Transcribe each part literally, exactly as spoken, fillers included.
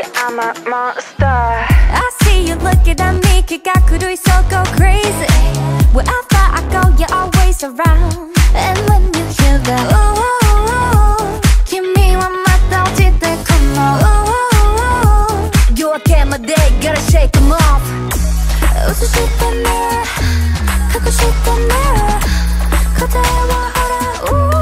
Baby, I'm a monster. I see you looking at me, kick out 그루이 so go crazy. Wherever I go, you're always around. And when you hear that, ooh, ooh, ooh, kimi wa mata ojite kono, ooh, ooh, ooh, you are my day, gotta shake them off. 웃고 싶다네, 갖고 싶다네, 그대와 하라, ooh.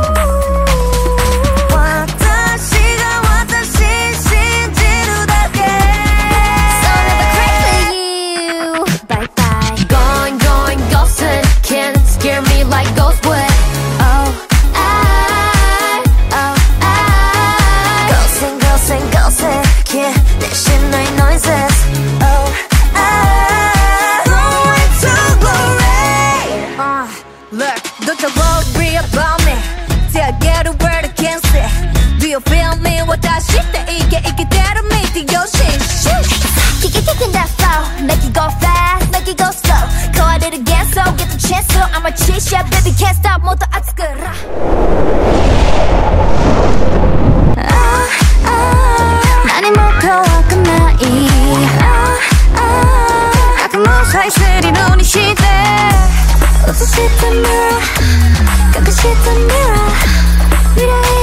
Like ghost would. Oh, I, oh, I Ghosting, ghosting, ghosting can't 대신 너의 noises. Oh, I Going to glory. Uh, look, don't you worry about me Till I get a word against it. Do you feel me? what I shit 때 이게 이게대로 meet the ocean. Kick it, kicking that flow. Make it go fast, make it go slow. Go at it again, so get the chance. So I'm a cheat, yeah, baby, can't stop. 모두 아츠그라. 아, 아, 많이 먹혀왔구나 이. 아, 아, 가끔 무사히 스리는 이 시대. 웃고 싶다며, 깎고 싶다며, 미래에.